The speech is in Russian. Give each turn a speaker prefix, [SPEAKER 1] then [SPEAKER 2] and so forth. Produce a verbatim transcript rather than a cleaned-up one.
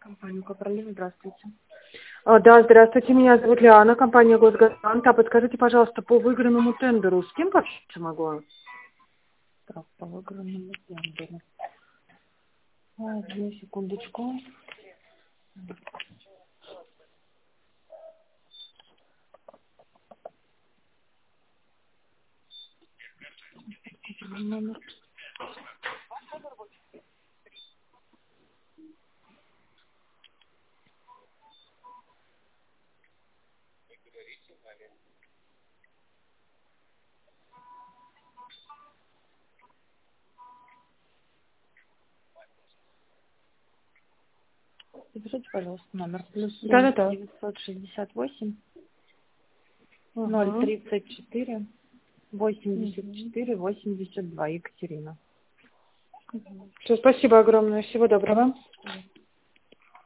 [SPEAKER 1] Компания «Копролив», здравствуйте.
[SPEAKER 2] А, Да, здравствуйте, меня зовут Лиана, компания «Госгарант». А подскажите, пожалуйста, по выигранному тендеру, с кем пообщаться могу?
[SPEAKER 1] Так, по выигранному тендеру. А, Одну секундочку. Номер. Запишите, пожалуйста, номер. Плюс семь
[SPEAKER 2] Да-да-да.
[SPEAKER 1] девятьсот шестьдесят восемь ноль
[SPEAKER 2] Ага.
[SPEAKER 1] тридцать четыре восемьдесят четыре восемьдесят два. Екатерина.
[SPEAKER 2] Все, спасибо огромное. Всего доброго.